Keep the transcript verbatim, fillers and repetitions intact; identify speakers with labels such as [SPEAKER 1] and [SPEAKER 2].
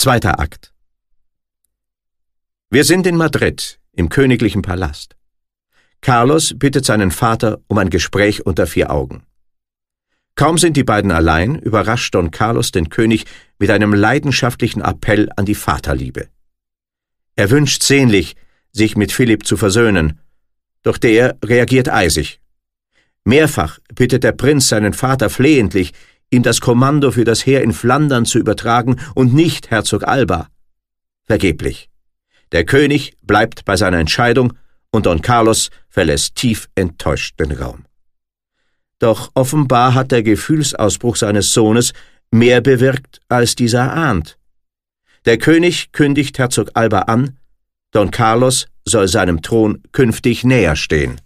[SPEAKER 1] Zweiter Akt. Wir sind in Madrid, im königlichen Palast. Carlos bittet seinen Vater um ein Gespräch unter vier Augen. Kaum sind die beiden allein, überrascht Don Carlos den König mit einem leidenschaftlichen Appell an die Vaterliebe. Er wünscht sehnlich, sich mit Philipp zu versöhnen, doch der reagiert eisig. Mehrfach bittet der Prinz seinen Vater flehentlich, ihm das Kommando für das Heer in Flandern zu übertragen und nicht Herzog Alba. Vergeblich. Der König bleibt bei seiner Entscheidung und Don Carlos verlässt tief enttäuscht den Raum. Doch offenbar hat der Gefühlsausbruch seines Sohnes mehr bewirkt, als dieser ahnt. Der König kündigt Herzog Alba an, Don Carlos soll seinem Thron künftig näher stehen.